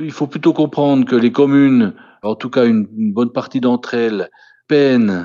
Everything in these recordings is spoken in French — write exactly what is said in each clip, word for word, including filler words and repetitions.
il faut plutôt comprendre que les communes, en tout cas une, une bonne partie d'entre elles, peinent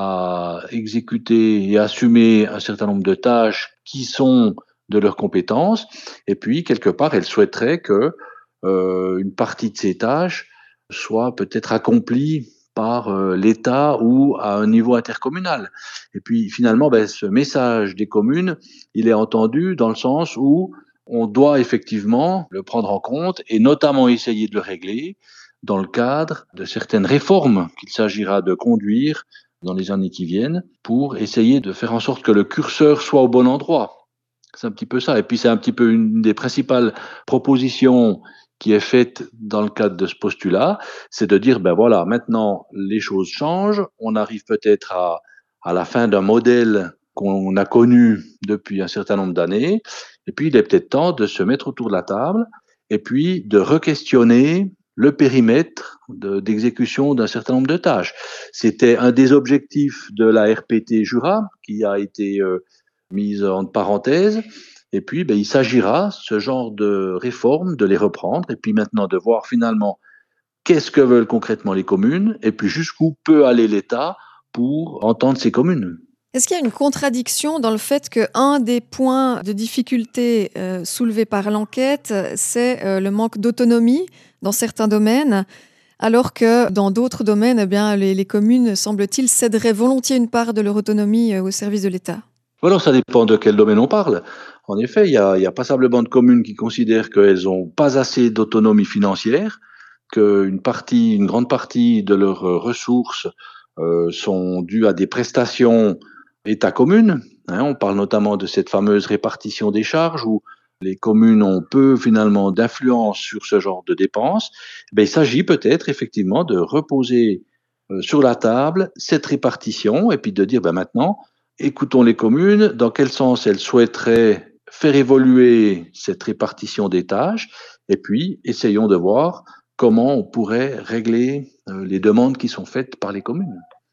à exécuter et assumer un certain nombre de tâches qui sont de leurs compétences. Et puis, quelque part, elles souhaiteraient que euh, une partie de ces tâches soit peut-être accomplie par euh, l'État ou à un niveau intercommunal. Et puis, finalement, ben, ce message des communes, il est entendu dans le sens où on doit effectivement le prendre en compte et notamment essayer de le régler dans le cadre de certaines réformes qu'il s'agira de conduire dans les années qui viennent pour essayer de faire en sorte que le curseur soit au bon endroit. C'est un petit peu ça. Et puis c'est un petit peu une des principales propositions qui est faite dans le cadre de ce postulat, c'est de dire, ben voilà, maintenant les choses changent, on arrive peut-être à, à la fin d'un modèle qu'on a connu depuis un certain nombre d'années, et puis il est peut-être temps de se mettre autour de la table et puis de re-questionner le périmètre de, d'exécution d'un certain nombre de tâches. C'était un des objectifs de la R P T Jura qui a été euh, mise en parenthèse. Et puis, ben, il s'agira, ce genre de réformes, de les reprendre et puis maintenant de voir finalement qu'est-ce que veulent concrètement les communes et puis jusqu'où peut aller l'État pour entendre ces communes. Est-ce qu'il y a une contradiction dans le fait qu'un des points de difficulté euh, soulevés par l'enquête, c'est euh, le manque d'autonomie dans certains domaines, alors que dans d'autres domaines, eh bien, les, les communes, semble-t-il, céderaient volontiers une part de leur autonomie euh, au service de l'État? Alors, ça dépend de quel domaine on parle. En effet, il y a, il y a passablement de communes qui considèrent qu'elles n'ont pas assez d'autonomie financière, qu'une partie, une grande partie de leurs ressources euh, sont dues à des prestations État-commune. Hein, on parle notamment de cette fameuse répartition des charges où les communes ont peu finalement d'influence sur ce genre de dépenses. Ben, il s'agit peut-être effectivement de reposer euh, sur la table cette répartition et puis de dire ben, maintenant, écoutons les communes, dans quel sens elles souhaiteraient faire évoluer cette répartition des tâches et puis essayons de voir comment on pourrait régler euh, les demandes qui sont faites par les communes.